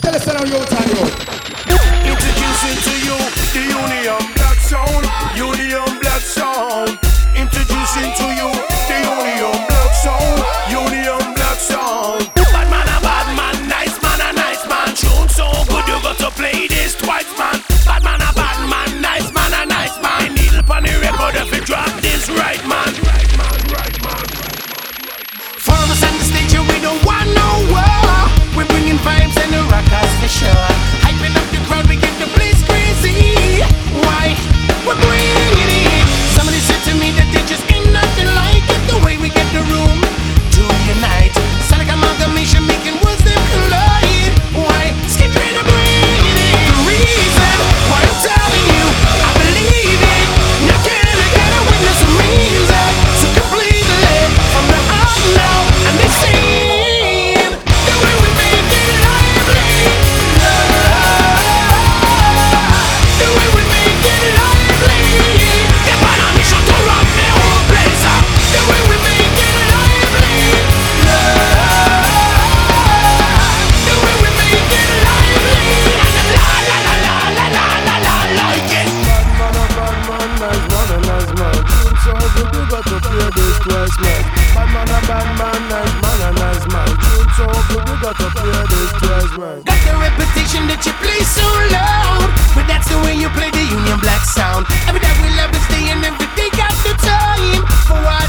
Tell us now, you time, yo. Introducing to you the Union Black Sound. Union Black Sound. Introducing to you the Union Black Sound. Union Black Sound. Bad man, nice man, a nice man. Tune so good you got to play this twice, man. Bad man, nice man, a nice man. Needle pan the record if you drop this right, man. For us on the stage here, we don't want no war. We're bringing vibes and the rockers for sure. Hyping up the crowd, we get the place crazy. Why? We're bringing it. Somebody said to me that they just ain't nothing like it. The way we get the room to unite. Sound like amalgamation, making words that collide. Why? Skip ready to bring it in. The reason why I'm telling you, I believe it. Now can I get a witness who means it? So completely from the heart now, and they sing the way we make it lively. The way we make it lively. Get by on me, shut to rock the whole place up. The way we make it lively. The way we make it lively. La la la la la la la la like it. Bad man, nice man, a nice man. Tune so good you got to play this twice, man. Bad man, nice man, a nice man. Tune so good you got to play this twice, man. Got the reputation that you play so loud, but that's the way you play the Union Black Sound. Every day we love it, stay and every day got the time. For why